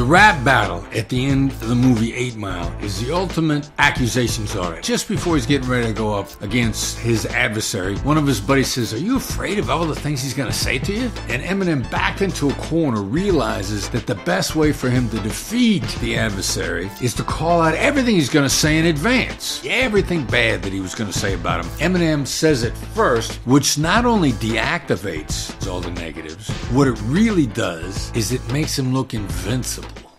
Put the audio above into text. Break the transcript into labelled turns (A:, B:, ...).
A: The rap battle at the end of the movie 8 Mile is the ultimate accusations audit. Just before he's getting ready to go up against his adversary, one of his buddies says, "Are you afraid of all the things he's going to say to you?" And Eminem, backed into a corner, realizes that the best way for him to defeat the adversary is to call out everything he's going to say in advance. Everything bad that he was going to say about him. Eminem says it first, which not only deactivates all the negatives, what it really does is it makes him look invincible.